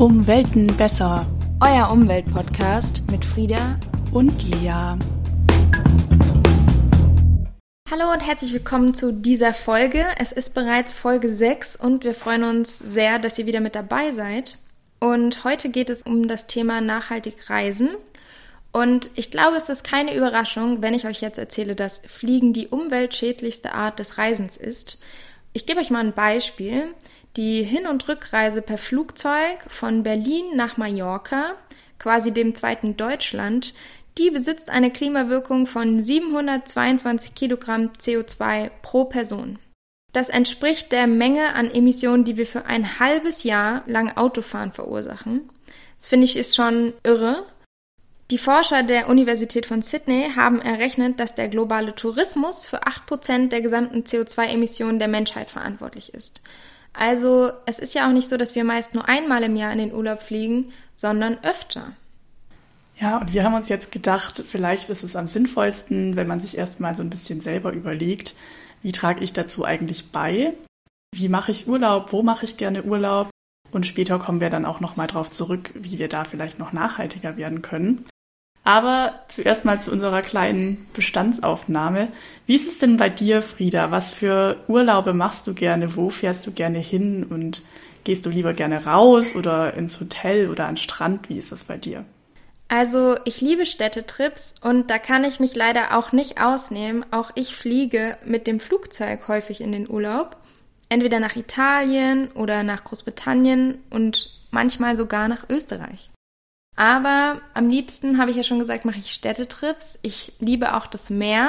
Welten besser. Euer Umweltpodcast mit Frieda und Lea. Hallo und herzlich willkommen zu dieser Folge. Es ist bereits Folge 6 und wir freuen uns sehr, dass ihr wieder mit dabei seid. Und heute geht es um das Thema nachhaltig reisen. Und ich glaube, es ist keine Überraschung, wenn ich euch jetzt erzähle, dass Fliegen die umweltschädlichste Art des Reisens ist. Ich gebe euch mal ein Beispiel. Die Hin- und Rückreise per Flugzeug von Berlin nach Mallorca, quasi dem zweiten Deutschland, die besitzt eine Klimawirkung von 722 Kilogramm CO2 pro Person. Das entspricht der Menge an Emissionen, die wir für ein halbes Jahr lang Autofahren verursachen. Das finde ich ist schon irre. Die Forscher der Universität von Sydney haben errechnet, dass der globale Tourismus für 8% der gesamten CO2-Emissionen der Menschheit verantwortlich ist. Also es ist ja auch nicht so, dass wir meist nur einmal im Jahr in den Urlaub fliegen, sondern öfter. Ja, und wir haben uns jetzt gedacht, vielleicht ist es am sinnvollsten, wenn man sich erstmal so ein bisschen selber überlegt, wie trage ich dazu eigentlich bei? Wie mache ich Urlaub? Wo mache ich gerne Urlaub? Und später kommen wir dann auch nochmal drauf zurück, wie wir da vielleicht noch nachhaltiger werden können. Aber zuerst mal zu unserer kleinen Bestandsaufnahme. Wie ist es denn bei dir, Frieda? Was für Urlaube machst du gerne? Wo fährst du gerne hin? Und gehst du lieber gerne raus oder ins Hotel oder an den Strand? Wie ist das bei dir? Also ich liebe Städtetrips und da kann ich mich leider auch nicht ausnehmen. Auch ich fliege mit dem Flugzeug häufig in den Urlaub. Entweder nach Italien oder nach Großbritannien und manchmal sogar nach Österreich. Aber am liebsten, habe ich ja schon gesagt, mache ich Städtetrips. Ich liebe auch das Meer.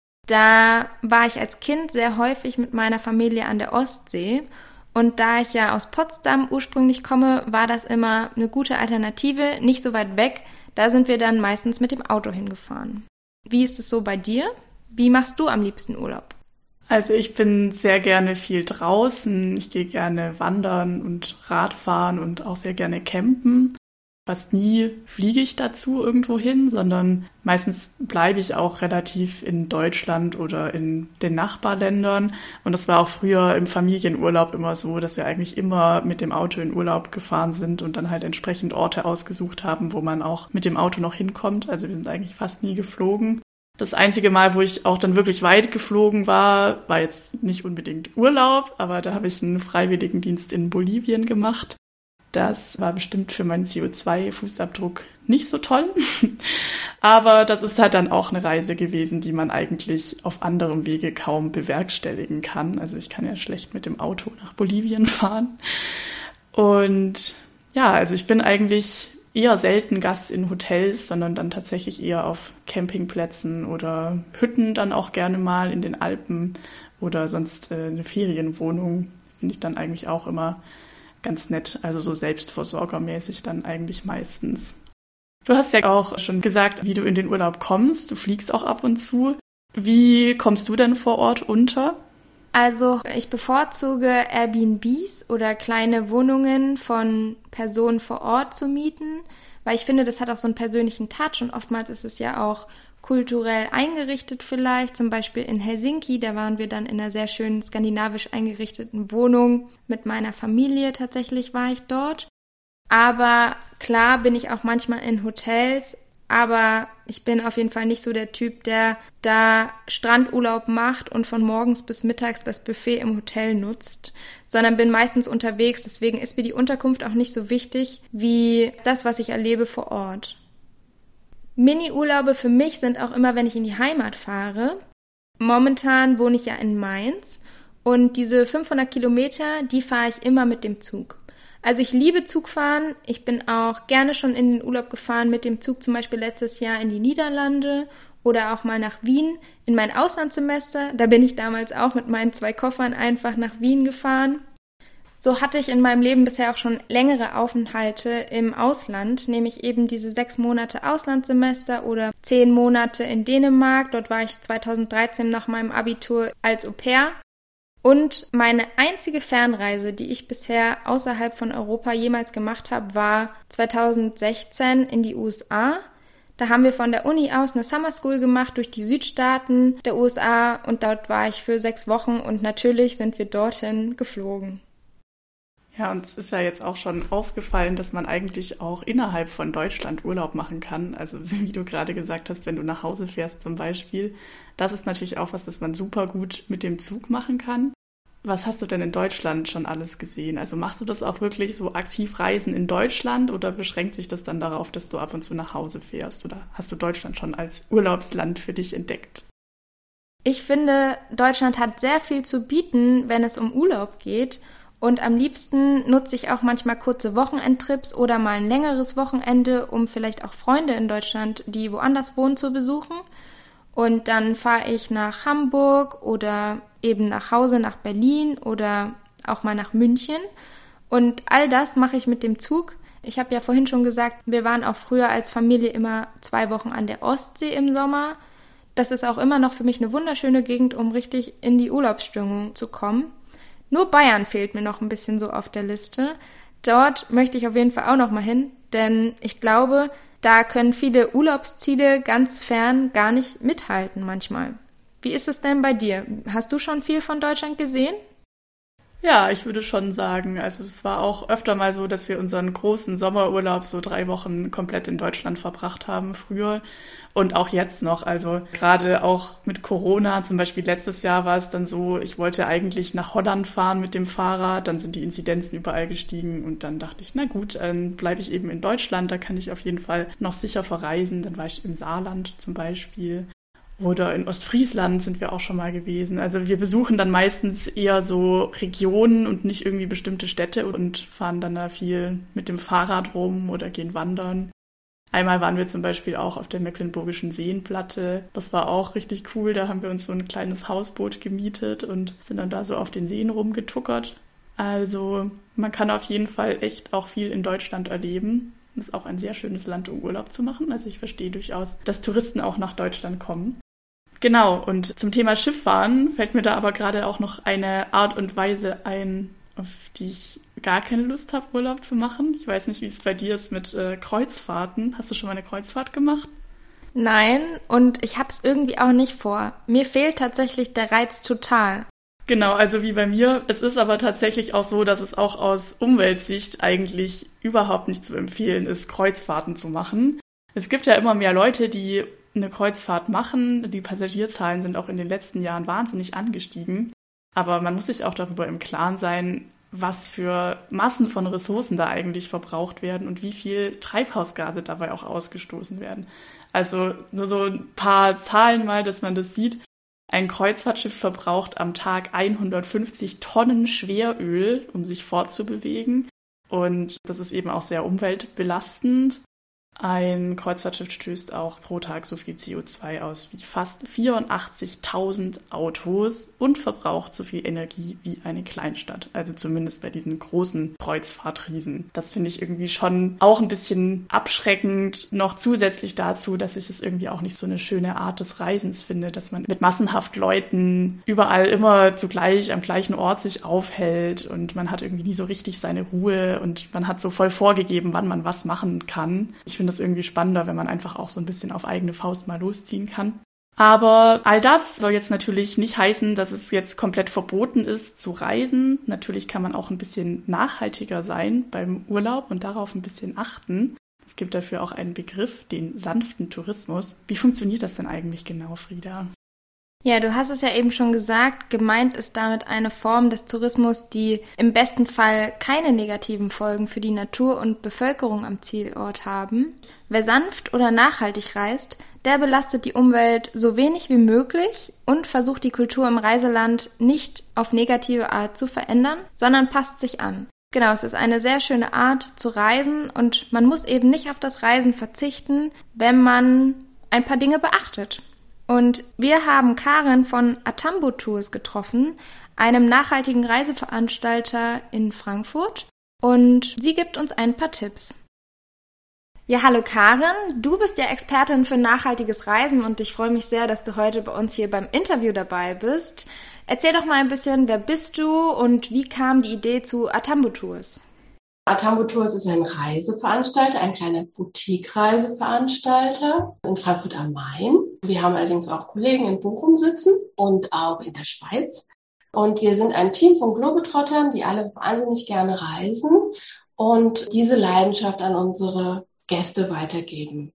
Da war ich als Kind sehr häufig mit meiner Familie an der Ostsee. Und da ich ja aus Potsdam ursprünglich komme, war das immer eine gute Alternative, nicht so weit weg. Da sind wir dann meistens mit dem Auto hingefahren. Wie ist es so bei dir? Wie machst du am liebsten Urlaub? Also ich bin sehr gerne viel draußen. Ich gehe gerne wandern und Radfahren und auch sehr gerne campen. Fast nie fliege ich dazu irgendwo hin, sondern meistens bleibe ich auch relativ in Deutschland oder in den Nachbarländern. Und das war auch früher im Familienurlaub immer so, dass wir eigentlich immer mit dem Auto in Urlaub gefahren sind und dann halt entsprechend Orte ausgesucht haben, wo man auch mit dem Auto noch hinkommt. Also wir sind eigentlich fast nie geflogen. Das einzige Mal, wo ich auch dann wirklich weit geflogen war jetzt nicht unbedingt Urlaub, aber da habe ich einen Freiwilligendienst in Bolivien gemacht. Das war bestimmt für meinen CO2-Fußabdruck nicht so toll. Aber das ist halt dann auch eine Reise gewesen, die man eigentlich auf anderem Wege kaum bewerkstelligen kann. Also ich kann ja schlecht mit dem Auto nach Bolivien fahren. Und ja, also ich bin eigentlich eher selten Gast in Hotels, sondern dann tatsächlich eher auf Campingplätzen oder Hütten dann auch gerne mal in den Alpen oder sonst eine Ferienwohnung finde ich dann eigentlich auch immer ganz nett, also so selbstversorgermäßig dann eigentlich meistens. Du hast ja auch schon gesagt, wie du in den Urlaub kommst. Du fliegst auch ab und zu. Wie kommst du denn vor Ort unter? Also ich bevorzuge Airbnbs oder kleine Wohnungen von Personen vor Ort zu mieten, weil ich finde, das hat auch so einen persönlichen Touch und oftmals ist es ja auch kulturell eingerichtet vielleicht, zum Beispiel in Helsinki, da waren wir dann in einer sehr schönen skandinavisch eingerichteten Wohnung mit meiner Familie, tatsächlich war ich dort. Aber klar bin ich auch manchmal in Hotels, aber ich bin auf jeden Fall nicht so der Typ, der da Strandurlaub macht und von morgens bis mittags das Buffet im Hotel nutzt, sondern bin meistens unterwegs, deswegen ist mir die Unterkunft auch nicht so wichtig wie das, was ich erlebe vor Ort. Mini-Urlaube für mich sind auch immer, wenn ich in die Heimat fahre. Momentan wohne ich ja in Mainz und diese 500 Kilometer, die fahre ich immer mit dem Zug. Also ich liebe Zugfahren. Ich bin auch gerne schon in den Urlaub gefahren mit dem Zug, zum Beispiel letztes Jahr in die Niederlande oder auch mal nach Wien in mein Auslandssemester. Da bin ich damals auch mit meinen 2 Koffern einfach nach Wien gefahren. So hatte ich in meinem Leben bisher auch schon längere Aufenthalte im Ausland, nämlich eben diese 6 Monate Auslandssemester oder 10 Monate in Dänemark. Dort war ich 2013 nach meinem Abitur als Au-pair. Und meine einzige Fernreise, die ich bisher außerhalb von Europa jemals gemacht habe, war 2016 in die USA. Da haben wir von der Uni aus eine Summer School gemacht durch die Südstaaten der USA und dort war ich für 6 Wochen und natürlich sind wir dorthin geflogen. Ja, uns ist ja jetzt auch schon aufgefallen, dass man eigentlich auch innerhalb von Deutschland Urlaub machen kann. Also so wie du gerade gesagt hast, wenn du nach Hause fährst zum Beispiel. Das ist natürlich auch was man super gut mit dem Zug machen kann. Was hast du denn in Deutschland schon alles gesehen? Also machst du das auch wirklich so aktiv Reisen in Deutschland oder beschränkt sich das dann darauf, dass du ab und zu nach Hause fährst? Oder hast du Deutschland schon als Urlaubsland für dich entdeckt? Ich finde, Deutschland hat sehr viel zu bieten, wenn es um Urlaub geht. Und am liebsten nutze ich auch manchmal kurze Wochenendtrips oder mal ein längeres Wochenende, um vielleicht auch Freunde in Deutschland, die woanders wohnen, zu besuchen. Und dann fahre ich nach Hamburg oder eben nach Hause nach Berlin oder auch mal nach München. Und all das mache ich mit dem Zug. Ich habe ja vorhin schon gesagt, wir waren auch früher als Familie immer 2 Wochen an der Ostsee im Sommer. Das ist auch immer noch für mich eine wunderschöne Gegend, um richtig in die Urlaubsstimmung zu kommen. Nur Bayern fehlt mir noch ein bisschen so auf der Liste. Dort möchte ich auf jeden Fall auch noch mal hin, denn ich glaube, da können viele Urlaubsziele ganz fern gar nicht mithalten manchmal. Wie ist es denn bei dir? Hast du schon viel von Deutschland gesehen? Ja, ich würde schon sagen, also es war auch öfter mal so, dass wir unseren großen Sommerurlaub so 3 Wochen komplett in Deutschland verbracht haben früher und auch jetzt noch. Also gerade auch mit Corona, zum Beispiel letztes Jahr war es dann so, ich wollte eigentlich nach Holland fahren mit dem Fahrrad, dann sind die Inzidenzen überall gestiegen und dann dachte ich, na gut, dann bleibe ich eben in Deutschland, da kann ich auf jeden Fall noch sicher verreisen. Dann war ich im Saarland zum Beispiel. Oder in Ostfriesland sind wir auch schon mal gewesen. Also wir besuchen dann meistens eher so Regionen und nicht irgendwie bestimmte Städte und fahren dann da viel mit dem Fahrrad rum oder gehen wandern. Einmal waren wir zum Beispiel auch auf der Mecklenburgischen Seenplatte. Das war auch richtig cool. Da haben wir uns so ein kleines Hausboot gemietet und sind dann da so auf den Seen rumgetuckert. Also man kann auf jeden Fall echt auch viel in Deutschland erleben. Das ist auch ein sehr schönes Land, um Urlaub zu machen. Also ich verstehe durchaus, dass Touristen auch nach Deutschland kommen. Genau, und zum Thema Schifffahren fällt mir da aber gerade auch noch eine Art und Weise ein, auf die ich gar keine Lust habe, Urlaub zu machen. Ich weiß nicht, wie es bei dir ist mit Kreuzfahrten. Hast du schon mal eine Kreuzfahrt gemacht? Nein, und ich habe es irgendwie auch nicht vor. Mir fehlt tatsächlich der Reiz total. Genau, also wie bei mir. Es ist aber tatsächlich auch so, dass es auch aus Umweltsicht eigentlich überhaupt nicht zu empfehlen ist, Kreuzfahrten zu machen. Es gibt ja immer mehr Leute, die eine Kreuzfahrt machen. Die Passagierzahlen sind auch in den letzten Jahren wahnsinnig angestiegen. Aber man muss sich auch darüber im Klaren sein, was für Massen von Ressourcen da eigentlich verbraucht werden und wie viel Treibhausgase dabei auch ausgestoßen werden. Also nur so ein paar Zahlen mal, dass man das sieht. Ein Kreuzfahrtschiff verbraucht am Tag 150 Tonnen Schweröl, um sich fortzubewegen. Und das ist eben auch sehr umweltbelastend. Ein Kreuzfahrtschiff stößt auch pro Tag so viel CO2 aus wie fast 84.000 Autos und verbraucht so viel Energie wie eine Kleinstadt. Also zumindest bei diesen großen Kreuzfahrtriesen. Das finde ich irgendwie schon auch ein bisschen abschreckend. Noch zusätzlich dazu, dass ich es irgendwie auch nicht so eine schöne Art des Reisens finde, dass man mit massenhaft Leuten überall immer zugleich am gleichen Ort sich aufhält und man hat irgendwie nie so richtig seine Ruhe und man hat so voll vorgegeben, wann man was machen kann. Ich finde das irgendwie spannender, wenn man einfach auch so ein bisschen auf eigene Faust mal losziehen kann. Aber all das soll jetzt natürlich nicht heißen, dass es jetzt komplett verboten ist zu reisen. Natürlich kann man auch ein bisschen nachhaltiger sein beim Urlaub und darauf ein bisschen achten. Es gibt dafür auch einen Begriff, den sanften Tourismus. Wie funktioniert das denn eigentlich genau, Frieda? Ja, du hast es ja eben schon gesagt, gemeint ist damit eine Form des Tourismus, die im besten Fall keine negativen Folgen für die Natur und Bevölkerung am Zielort haben. Wer sanft oder nachhaltig reist, der belastet die Umwelt so wenig wie möglich und versucht die Kultur im Reiseland nicht auf negative Art zu verändern, sondern passt sich an. Genau, es ist eine sehr schöne Art zu reisen und man muss eben nicht auf das Reisen verzichten, wenn man ein paar Dinge beachtet. Und wir haben Karin von Atambo Tours getroffen, einem nachhaltigen Reiseveranstalter in Frankfurt. Und sie gibt uns ein paar Tipps. Ja, hallo Karin, du bist ja Expertin für nachhaltiges Reisen und ich freue mich sehr, dass du heute bei uns hier beim Interview dabei bist. Erzähl doch mal ein bisschen, wer bist du und wie kam die Idee zu Atambo Tours? Atambo Tours ist ein Reiseveranstalter, ein kleiner Boutique-Reiseveranstalter in Frankfurt am Main. Wir haben allerdings auch Kollegen in Bochum sitzen und auch in der Schweiz. Und wir sind ein Team von Globetrottern, die alle wahnsinnig gerne reisen und diese Leidenschaft an unsere Gäste weitergeben.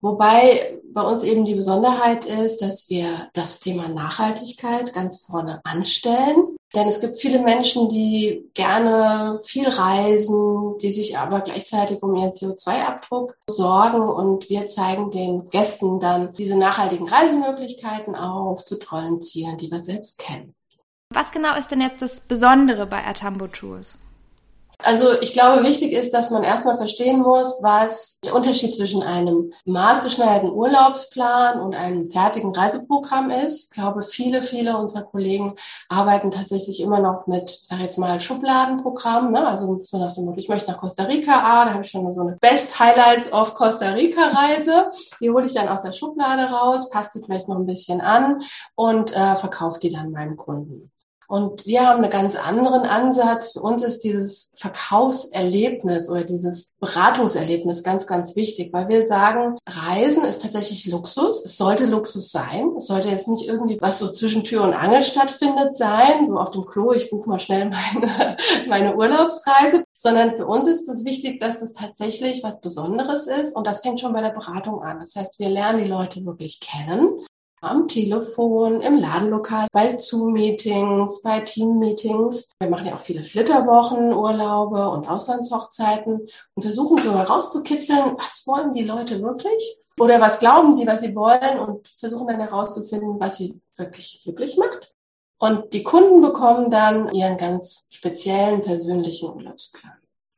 Wobei bei uns eben die Besonderheit ist, dass wir das Thema Nachhaltigkeit ganz vorne anstellen. Denn es gibt viele Menschen, die gerne viel reisen, die sich aber gleichzeitig um ihren CO2-Abdruck sorgen. Und wir zeigen den Gästen dann diese nachhaltigen Reisemöglichkeiten auf zu tollen Zielen, die wir selbst kennen. Was genau ist denn jetzt das Besondere bei Atambo Tours? Also ich glaube, wichtig ist, dass man erstmal verstehen muss, was der Unterschied zwischen einem maßgeschneiderten Urlaubsplan und einem fertigen Reiseprogramm ist. Ich glaube, viele unserer Kollegen arbeiten tatsächlich immer noch mit, ich sage jetzt mal, Schubladenprogramm, ne? Also so nach dem Motto, ich möchte nach Costa Rica, da habe ich schon so eine Best Highlights of Costa Rica Reise. Die hole ich dann aus der Schublade raus, passe die vielleicht noch ein bisschen an und verkaufe die dann meinem Kunden. Und wir haben einen ganz anderen Ansatz. Für uns ist dieses Verkaufserlebnis oder dieses Beratungserlebnis ganz wichtig, weil wir sagen, Reisen ist tatsächlich Luxus. Es sollte Luxus sein. Es sollte jetzt nicht irgendwie was so zwischen Tür und Angel stattfindet sein, so auf dem Klo, ich buche mal schnell meine Urlaubsreise, sondern für uns ist es wichtig, dass es tatsächlich was Besonderes ist und das fängt schon bei der Beratung an. Das heißt, wir lernen die Leute wirklich kennen. Am Telefon, im Ladenlokal, bei Zoom-Meetings, bei Team-Meetings. Wir machen ja auch viele Flitterwochen, Urlaube und Auslandshochzeiten und versuchen so herauszukitzeln, was wollen die Leute wirklich? Oder was glauben sie, was sie wollen und versuchen dann herauszufinden, was sie wirklich glücklich macht. Und die Kunden bekommen dann ihren ganz speziellen persönlichen Urlaubsplan.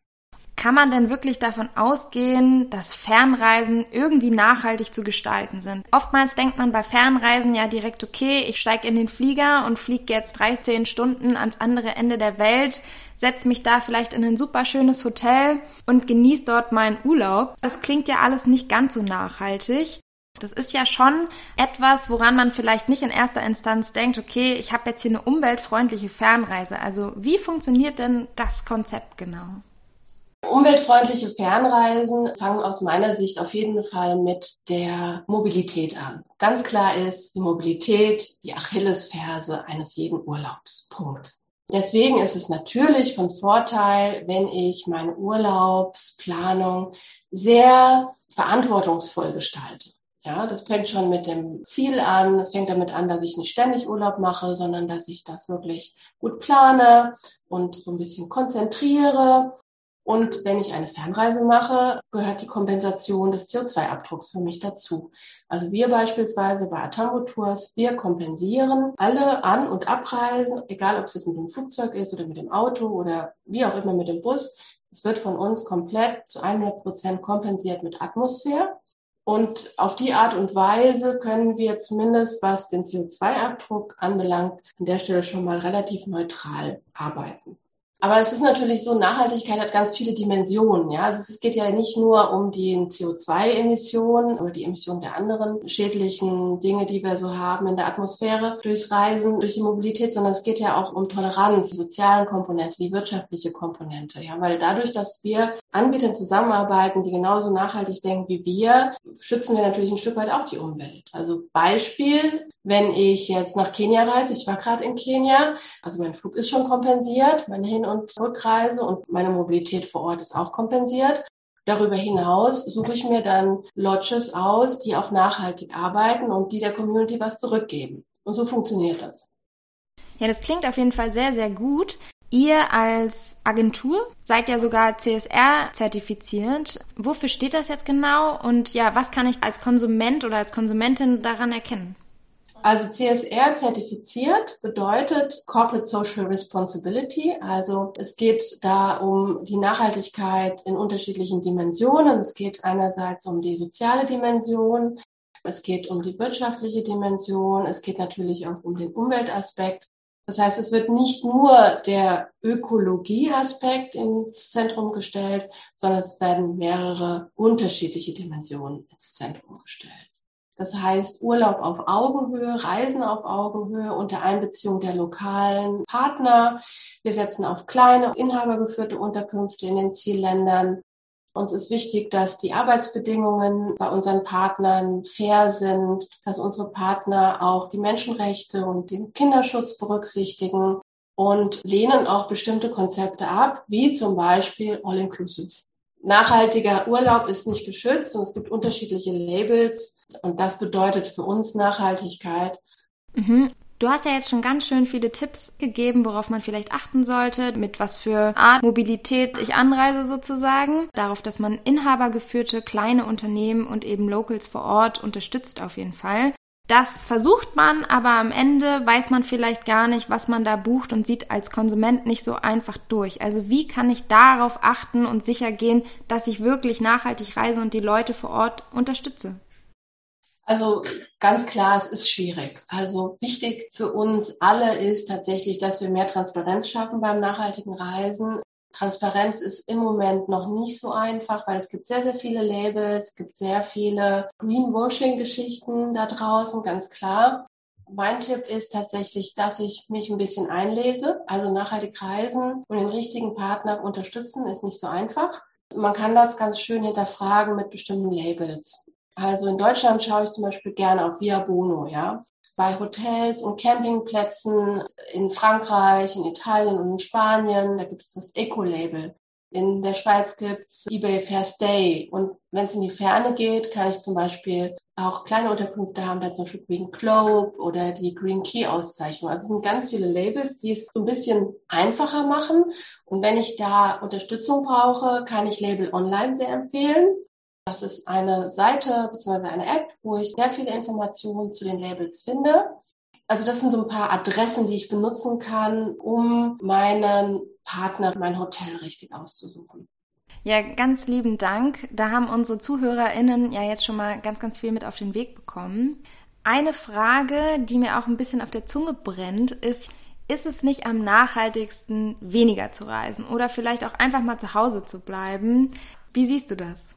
Kann man denn wirklich davon ausgehen, dass Fernreisen irgendwie nachhaltig zu gestalten sind? Oftmals denkt man bei Fernreisen ja direkt, okay, ich steige in den Flieger und fliege jetzt 13 Stunden ans andere Ende der Welt, setze mich da vielleicht in ein super schönes Hotel und genieße dort meinen Urlaub. Das klingt ja alles nicht ganz so nachhaltig. Das ist ja schon etwas, woran man vielleicht nicht in erster Instanz denkt, okay, ich habe jetzt hier eine umweltfreundliche Fernreise. Also wie funktioniert denn das Konzept genau? Umweltfreundliche Fernreisen fangen aus meiner Sicht auf jeden Fall mit der Mobilität an. Ganz klar ist, die Mobilität die Achillesferse eines jeden Urlaubs. Punkt. Deswegen ist es natürlich von Vorteil, wenn ich meine Urlaubsplanung sehr verantwortungsvoll gestalte. Ja, das fängt schon mit dem Ziel an. Es fängt damit an, dass ich nicht ständig Urlaub mache, sondern dass ich das wirklich gut plane und so ein bisschen konzentriere. Und wenn ich eine Fernreise mache, gehört die Kompensation des CO2-Abdrucks für mich dazu. Also wir beispielsweise bei Atambo Tours, wir kompensieren alle An- und Abreisen, egal ob es jetzt mit dem Flugzeug ist oder mit dem Auto oder wie auch immer mit dem Bus. Es wird von uns komplett zu 100% kompensiert mit Atmosphäre. Und auf die Art und Weise können wir zumindest, was den CO2-Abdruck anbelangt, an der Stelle schon mal relativ neutral arbeiten. Aber es ist natürlich so, Nachhaltigkeit hat ganz viele Dimensionen. Ja, also es geht ja nicht nur um die CO2-Emissionen oder die Emissionen der anderen schädlichen Dinge, die wir so haben in der Atmosphäre durchs Reisen, durch die Mobilität, sondern es geht ja auch um Toleranz, die sozialen Komponente, die wirtschaftliche Komponente. Ja, weil dadurch, dass wir Anbietern zusammenarbeiten, die genauso nachhaltig denken wie wir, schützen wir natürlich ein Stück weit auch die Umwelt. Also Beispiel, wenn ich jetzt nach Kenia reise, ich war gerade in Kenia, also mein Flug ist schon kompensiert, meine Hin- und Rückreise und meine Mobilität vor Ort ist auch kompensiert. Darüber hinaus suche ich mir dann Lodges aus, die auch nachhaltig arbeiten und die der Community was zurückgeben. Und so funktioniert das. Ja, das klingt auf jeden Fall sehr, sehr gut. Ihr als Agentur seid ja sogar CSR zertifiziert. Wofür steht das jetzt genau? Und ja, was kann ich als Konsument oder als Konsumentin daran erkennen? Also CSR zertifiziert bedeutet Corporate Social Responsibility. Also es geht da um die Nachhaltigkeit in unterschiedlichen Dimensionen. Es geht einerseits um die soziale Dimension, es geht um die wirtschaftliche Dimension, es geht natürlich auch um den Umweltaspekt. Das heißt, es wird nicht nur der Ökologieaspekt ins Zentrum gestellt, sondern es werden mehrere unterschiedliche Dimensionen ins Zentrum gestellt. Das heißt, Urlaub auf Augenhöhe, Reisen auf Augenhöhe unter Einbeziehung der lokalen Partner. Wir setzen auf kleine, inhabergeführte Unterkünfte in den Zielländern. Uns ist wichtig, dass die Arbeitsbedingungen bei unseren Partnern fair sind, dass unsere Partner auch die Menschenrechte und den Kinderschutz berücksichtigen und lehnen auch bestimmte Konzepte ab, wie zum Beispiel All-Inclusive. Nachhaltiger Urlaub ist nicht geschützt und es gibt unterschiedliche Labels und das bedeutet für uns Nachhaltigkeit. Mhm. Du hast ja jetzt schon ganz schön viele Tipps gegeben, worauf man vielleicht achten sollte, mit was für Art Mobilität ich anreise sozusagen. Darauf, dass man inhabergeführte kleine Unternehmen und eben Locals vor Ort unterstützt auf jeden Fall. Das versucht man, aber am Ende weiß man vielleicht gar nicht, was man da bucht und sieht als Konsument nicht so einfach durch. Also wie kann ich darauf achten und sicher gehen, dass ich wirklich nachhaltig reise und die Leute vor Ort unterstütze? Also ganz klar, es ist schwierig. Also wichtig für uns alle ist tatsächlich, dass wir mehr Transparenz schaffen beim nachhaltigen Reisen. Transparenz ist im Moment noch nicht so einfach, weil es gibt sehr, sehr viele Labels, es gibt sehr viele Greenwashing-Geschichten da draußen, ganz klar. Mein Tipp ist tatsächlich, dass ich mich ein bisschen einlese. Also nachhaltig reisen und den richtigen Partner unterstützen ist nicht so einfach. Man kann das ganz schön hinterfragen mit bestimmten Labels. Also in Deutschland schaue ich zum Beispiel gerne auf Via Bono, ja. Bei Hotels und Campingplätzen in Frankreich, in Italien und in Spanien, da gibt es das Eco-Label. In der Schweiz gibt's eBay Fair Stay. Und wenn es in die Ferne geht, kann ich zum Beispiel auch kleine Unterkünfte haben, da zum Beispiel Green Globe oder die Green Key Auszeichnung. Also es sind ganz viele Labels, die es so ein bisschen einfacher machen. Und wenn ich da Unterstützung brauche, kann ich Label Online sehr empfehlen. Das ist eine Seite bzw. eine App, wo ich sehr viele Informationen zu den Labels finde. Also das sind so ein paar Adressen, die ich benutzen kann, um meinen Partner, mein Hotel richtig auszusuchen. Ja, ganz lieben Dank. Da haben unsere ZuhörerInnen ja jetzt schon mal ganz, ganz viel mit auf den Weg bekommen. Eine Frage, die mir auch ein bisschen auf der Zunge brennt, ist es nicht am nachhaltigsten, weniger zu reisen oder vielleicht auch einfach mal zu Hause zu bleiben? Wie siehst du das?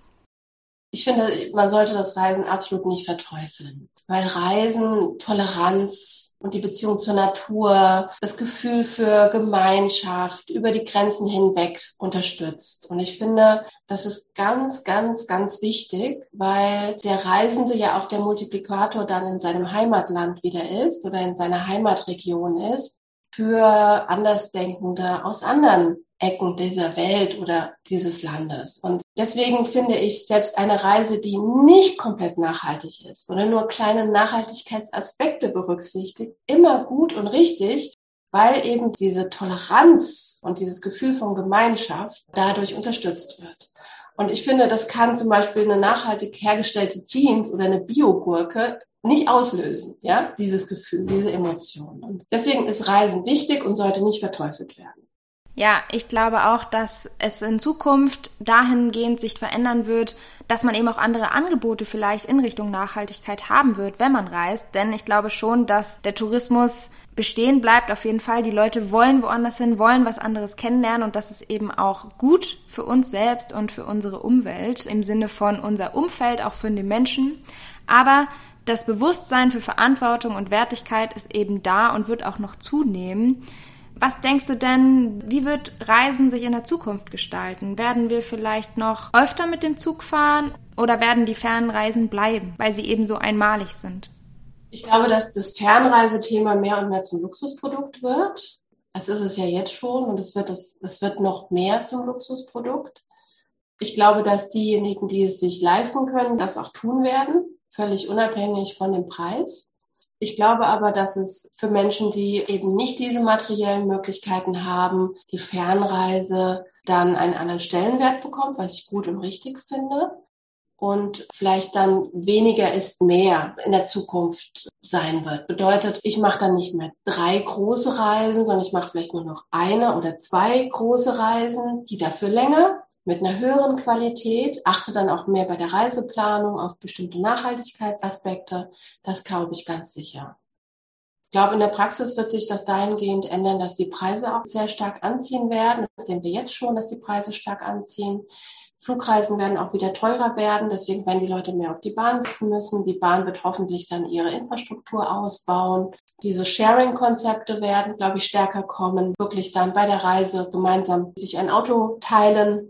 Ich finde, man sollte das Reisen absolut nicht verteufeln, weil Reisen, Toleranz und die Beziehung zur Natur, das Gefühl für Gemeinschaft über die Grenzen hinweg unterstützt. Und ich finde, das ist ganz, ganz, ganz wichtig, weil der Reisende ja auch der Multiplikator dann in seinem Heimatland wieder ist oder in seiner Heimatregion ist für Andersdenkende aus anderen Ecken dieser Welt oder dieses Landes. Und deswegen finde ich selbst eine Reise, die nicht komplett nachhaltig ist oder nur kleine Nachhaltigkeitsaspekte berücksichtigt, immer gut und richtig, weil eben diese Toleranz und dieses Gefühl von Gemeinschaft dadurch unterstützt wird. Und ich finde, das kann zum Beispiel eine nachhaltig hergestellte Jeans oder eine Biogurke nicht auslösen, ja, dieses Gefühl, diese Emotionen. Und deswegen ist Reisen wichtig und sollte nicht verteufelt werden. Ja, ich glaube auch, dass es in Zukunft dahingehend sich verändern wird, dass man eben auch andere Angebote vielleicht in Richtung Nachhaltigkeit haben wird, wenn man reist. Denn ich glaube schon, dass der Tourismus bestehen bleibt auf jeden Fall. Die Leute wollen woanders hin, wollen was anderes kennenlernen und das ist eben auch gut für uns selbst und für unsere Umwelt im Sinne von unser Umfeld, auch für den Menschen. Aber das Bewusstsein für Verantwortung und Wertigkeit ist eben da und wird auch noch zunehmen. Was denkst du denn, wie wird Reisen sich in der Zukunft gestalten? Werden wir vielleicht noch öfter mit dem Zug fahren oder werden die Fernreisen bleiben, weil sie eben so einmalig sind? Ich glaube, dass das Fernreisethema mehr und mehr zum Luxusprodukt wird. Das ist es ja jetzt schon und es wird noch mehr zum Luxusprodukt. Ich glaube, dass diejenigen, die es sich leisten können, das auch tun werden, völlig unabhängig von dem Preis. Ich glaube aber, dass es für Menschen, die eben nicht diese materiellen Möglichkeiten haben, die Fernreise dann einen anderen Stellenwert bekommt, was ich gut und richtig finde. Und vielleicht dann weniger ist mehr in der Zukunft sein wird. Bedeutet, ich mache dann nicht mehr 3 große Reisen, sondern ich mache vielleicht nur noch 1 oder 2 große Reisen, die dafür länger mit einer höheren Qualität, achte dann auch mehr bei der Reiseplanung auf bestimmte Nachhaltigkeitsaspekte. Das glaube ich ganz sicher. Ich glaube, in der Praxis wird sich das dahingehend ändern, dass die Preise auch sehr stark anziehen werden. Das sehen wir jetzt schon, dass die Preise stark anziehen. Flugreisen werden auch wieder teurer werden. Deswegen werden die Leute mehr auf die Bahn sitzen müssen. Die Bahn wird hoffentlich dann ihre Infrastruktur ausbauen. Diese Sharing-Konzepte werden, glaube ich, stärker kommen. Wirklich dann bei der Reise gemeinsam sich ein Auto teilen.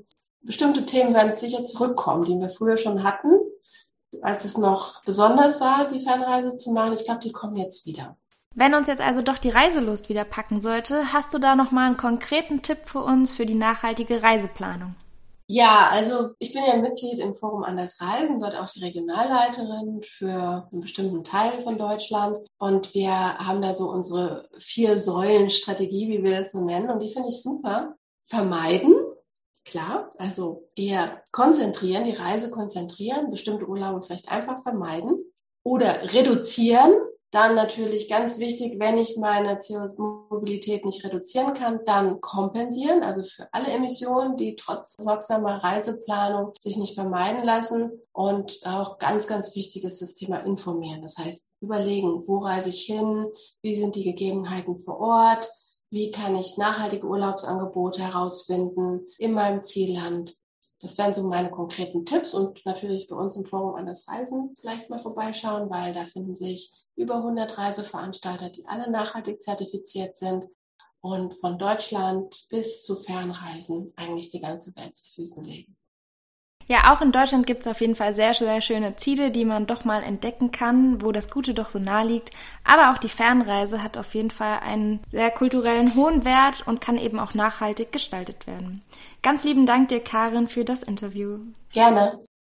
bestimmte Themen werden sicher zurückkommen, die wir früher schon hatten, als es noch besonders war, die Fernreise zu machen. Ich glaube, die kommen jetzt wieder. Wenn uns jetzt also doch die Reiselust wieder packen sollte, hast du da nochmal einen konkreten Tipp für uns für die nachhaltige Reiseplanung? Ja, also ich bin ja Mitglied im Forum Anders Reisen, dort auch die Regionalleiterin für einen bestimmten Teil von Deutschland. Und wir haben da so unsere 4-Säulen-Strategie, wie wir das so nennen. Und die finde ich super. Vermeiden, klar, also eher konzentrieren, die Reise konzentrieren, bestimmte Urlaube vielleicht einfach vermeiden oder reduzieren. Dann natürlich ganz wichtig, wenn ich meine CO2-Mobilität nicht reduzieren kann, dann kompensieren, also für alle Emissionen, die trotz sorgsamer Reiseplanung sich nicht vermeiden lassen. Und auch ganz, ganz wichtig ist das Thema informieren. Das heißt, überlegen, wo reise ich hin, wie sind die Gegebenheiten vor Ort, wie kann ich nachhaltige Urlaubsangebote herausfinden in meinem Zielland. Das wären so meine konkreten Tipps und natürlich bei uns im Forum Anders Reisen vielleicht mal vorbeischauen, weil da finden sich über 100 Reiseveranstalter, die alle nachhaltig zertifiziert sind und von Deutschland bis zu Fernreisen eigentlich die ganze Welt zu Füßen legen. Ja, auch in Deutschland gibt es auf jeden Fall sehr, sehr schöne Ziele, die man doch mal entdecken kann, wo das Gute doch so nahe liegt. Aber auch die Fernreise hat auf jeden Fall einen sehr kulturellen hohen Wert und kann eben auch nachhaltig gestaltet werden. Ganz lieben Dank dir, Karin, für das Interview. Gerne.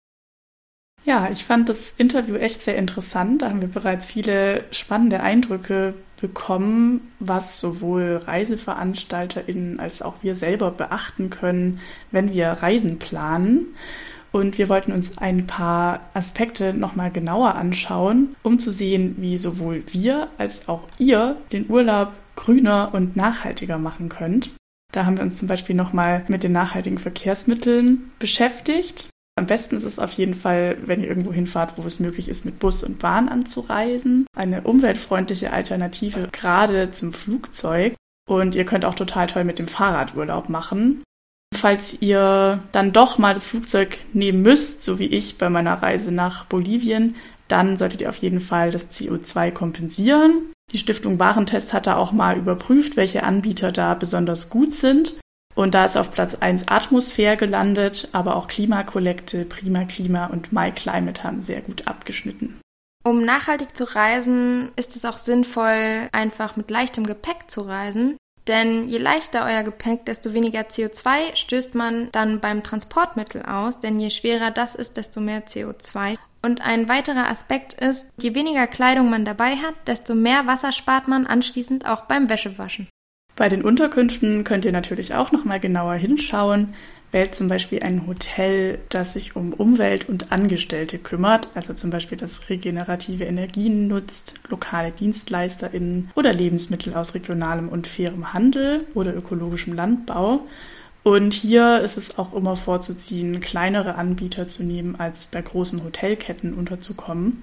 Ja, ich fand das Interview echt sehr interessant. Da haben wir bereits viele spannende Eindrücke bekommen, was sowohl ReiseveranstalterInnen als auch wir selber beachten können, wenn wir Reisen planen. Und wir wollten uns ein paar Aspekte nochmal genauer anschauen, um zu sehen, wie sowohl wir als auch ihr den Urlaub grüner und nachhaltiger machen könnt. Da haben wir uns zum Beispiel nochmal mit den nachhaltigen Verkehrsmitteln beschäftigt. Am besten ist es auf jeden Fall, wenn ihr irgendwo hinfahrt, wo es möglich ist, mit Bus und Bahn anzureisen. Eine umweltfreundliche Alternative gerade zum Flugzeug. Und ihr könnt auch total toll mit dem Fahrrad Urlaub machen. Falls ihr dann doch mal das Flugzeug nehmen müsst, so wie ich bei meiner Reise nach Bolivien, dann solltet ihr auf jeden Fall das CO2 kompensieren. Die Stiftung Warentest hat da auch mal überprüft, welche Anbieter da besonders gut sind. Und da ist auf Platz 1 Atmosphäre gelandet, aber auch Klimakollekte, Prima Klima und MyClimate haben sehr gut abgeschnitten. Um nachhaltig zu reisen, ist es auch sinnvoll, einfach mit leichtem Gepäck zu reisen. Denn je leichter euer Gepäck, desto weniger CO2 stößt man dann beim Transportmittel aus. Denn je schwerer das ist, desto mehr CO2. Und ein weiterer Aspekt ist, je weniger Kleidung man dabei hat, desto mehr Wasser spart man anschließend auch beim Wäschewaschen. Bei den Unterkünften könnt ihr natürlich auch nochmal genauer hinschauen. Wählt zum Beispiel ein Hotel, das sich um Umwelt und Angestellte kümmert, also zum Beispiel das regenerative Energien nutzt, lokale DienstleisterInnen oder Lebensmittel aus regionalem und fairem Handel oder ökologischem Landbau. Und hier ist es auch immer vorzuziehen, kleinere Anbieter zu nehmen, als bei großen Hotelketten unterzukommen.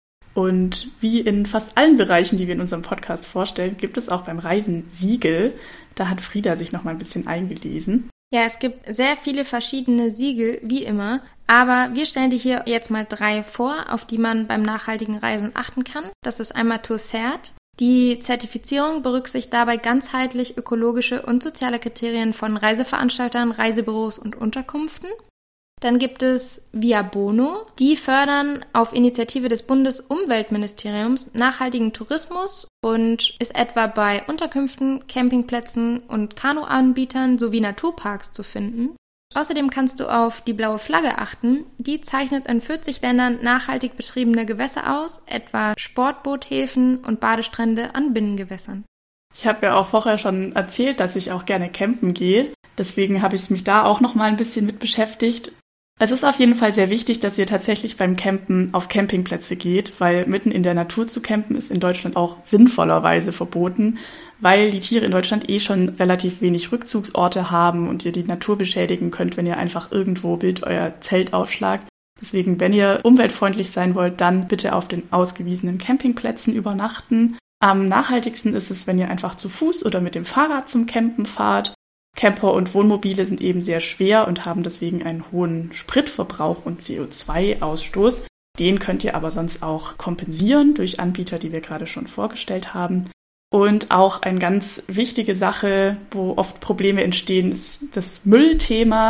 Und wie in fast allen Bereichen, die wir in unserem Podcast vorstellen, gibt es auch beim Reisen Siegel. Da hat Frieda sich noch mal ein bisschen eingelesen. Ja, es gibt sehr viele verschiedene Siegel, wie immer. Aber wir stellen dir hier jetzt mal 3 vor, auf die man beim nachhaltigen Reisen achten kann. Das ist einmal TourCert. Die Zertifizierung berücksichtigt dabei ganzheitlich ökologische und soziale Kriterien von Reiseveranstaltern, Reisebüros und Unterkünften. Dann gibt es Via Bono. Die fördern auf Initiative des Bundesumweltministeriums nachhaltigen Tourismus und ist etwa bei Unterkünften, Campingplätzen und Kanuanbietern sowie Naturparks zu finden. Außerdem kannst du auf die blaue Flagge achten. Die zeichnet in 40 Ländern nachhaltig betriebene Gewässer aus, etwa Sportboothäfen und Badestrände an Binnengewässern. Ich habe ja auch vorher schon erzählt, dass ich auch gerne campen gehe. Deswegen habe ich mich da auch noch mal ein bisschen mit beschäftigt. Es ist auf jeden Fall sehr wichtig, dass ihr tatsächlich beim Campen auf Campingplätze geht, weil mitten in der Natur zu campen ist in Deutschland auch sinnvollerweise verboten, weil die Tiere in Deutschland schon relativ wenig Rückzugsorte haben und ihr die Natur beschädigen könnt, wenn ihr einfach irgendwo wild euer Zelt aufschlagt. Deswegen, wenn ihr umweltfreundlich sein wollt, dann bitte auf den ausgewiesenen Campingplätzen übernachten. Am nachhaltigsten ist es, wenn ihr einfach zu Fuß oder mit dem Fahrrad zum Campen fahrt. Camper und Wohnmobile sind eben sehr schwer und haben deswegen einen hohen Spritverbrauch und CO2-Ausstoß. Den könnt ihr aber sonst auch kompensieren durch Anbieter, die wir gerade schon vorgestellt haben. Und auch eine ganz wichtige Sache, wo oft Probleme entstehen, ist das Müllthema.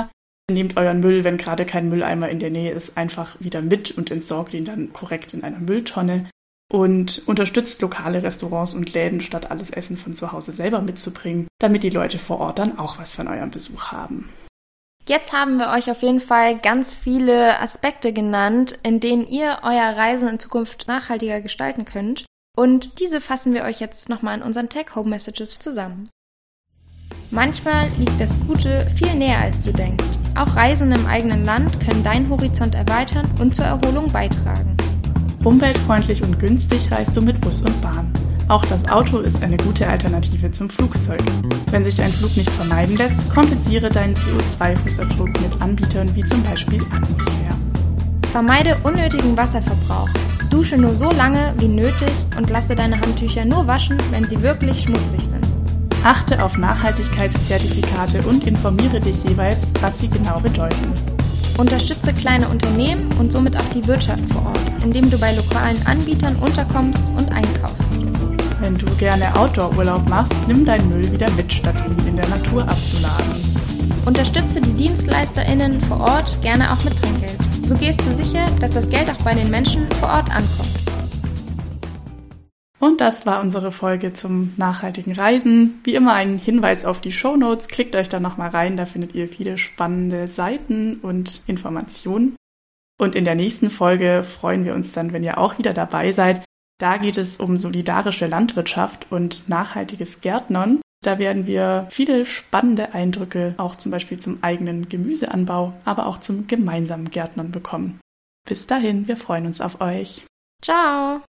Nehmt euren Müll, wenn gerade kein Mülleimer in der Nähe ist, einfach wieder mit und entsorgt ihn dann korrekt in einer Mülltonne. Und unterstützt lokale Restaurants und Läden, statt alles Essen von zu Hause selber mitzubringen, damit die Leute vor Ort dann auch was von eurem Besuch haben. Jetzt haben wir euch auf jeden Fall ganz viele Aspekte genannt, in denen ihr euer Reisen in Zukunft nachhaltiger gestalten könnt. Und diese fassen wir euch jetzt nochmal in unseren Take-Home-Messages zusammen. Manchmal liegt das Gute viel näher, als du denkst. Auch Reisen im eigenen Land können deinen Horizont erweitern und zur Erholung beitragen. Umweltfreundlich und günstig reist du mit Bus und Bahn. Auch das Auto ist eine gute Alternative zum Flugzeug. Wenn sich ein Flug nicht vermeiden lässt, kompensiere deinen CO2-Fußabdruck mit Anbietern wie zum Beispiel Atmosphäre. Vermeide unnötigen Wasserverbrauch. Dusche nur so lange wie nötig und lasse deine Handtücher nur waschen, wenn sie wirklich schmutzig sind. Achte auf Nachhaltigkeitszertifikate und informiere dich jeweils, was sie genau bedeuten. Unterstütze kleine Unternehmen und somit auch die Wirtschaft vor Ort, indem du bei lokalen Anbietern unterkommst und einkaufst. Wenn du gerne Outdoor-Urlaub machst, nimm deinen Müll wieder mit, statt ihn in der Natur abzuladen. Unterstütze die DienstleisterInnen vor Ort, gerne auch mit Trinkgeld. So gehst du sicher, dass das Geld auch bei den Menschen vor Ort ankommt. Und das war unsere Folge zum nachhaltigen Reisen. Wie immer ein Hinweis auf die Shownotes. Klickt euch da nochmal rein, da findet ihr viele spannende Seiten und Informationen. Und in der nächsten Folge freuen wir uns dann, wenn ihr auch wieder dabei seid. Da geht es um solidarische Landwirtschaft und nachhaltiges Gärtnern. Da werden wir viele spannende Eindrücke auch zum Beispiel zum eigenen Gemüseanbau, aber auch zum gemeinsamen Gärtnern bekommen. Bis dahin, wir freuen uns auf euch. Ciao!